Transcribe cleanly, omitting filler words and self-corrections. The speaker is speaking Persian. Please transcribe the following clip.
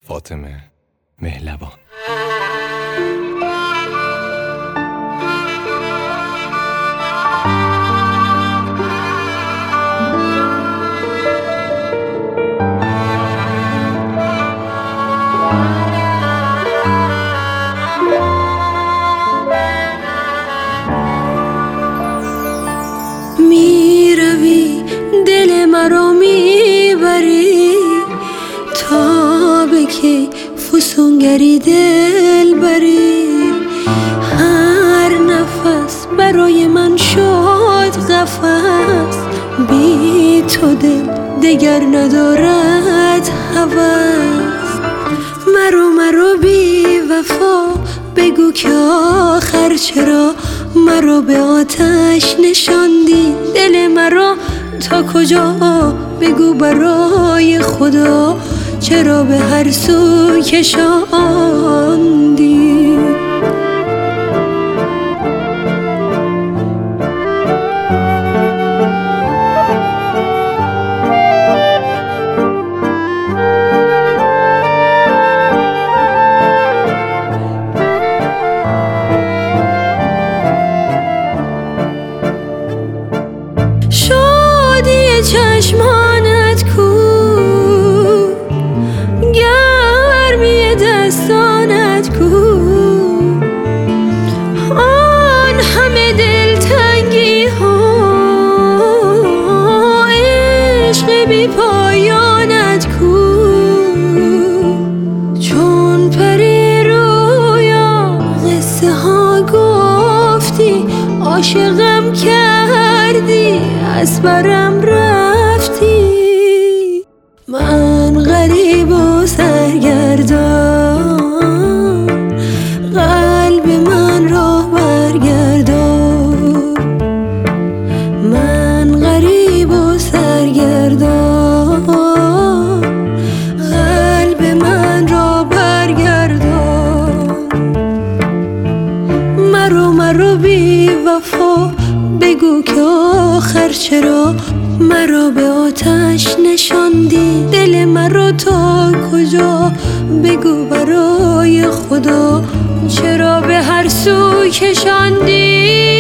فاطمه مهلبان. میروی دل مرا میبری تا به کی فسونگری دل بری. هر نفس برای من شد قفس، بی تو دل دگر ندارد هوس. مرو بی وفا بگو که آخر چرا مرا به آتش نشاندی. دل مرا تا کجا بگو برای خدا چرا به هر سو کشاندی. شادی چشمانت کو، گرمی دستانت کو، آن همه دلتنگی ها، عشق بی پایانت کو. چون پری رویا قصه ها گفتی، عاشقم کردی از برم رفتی. من غریب و سرگردان، قلب من را برگردان. من غریب و سرگردان، قلب من را برگردان. مرو بی وفا بگو که آخر چرا مرا به آتش نشاندی. دل مرا تا کجا بگو برای خدا چرا به هر سو کشاندی.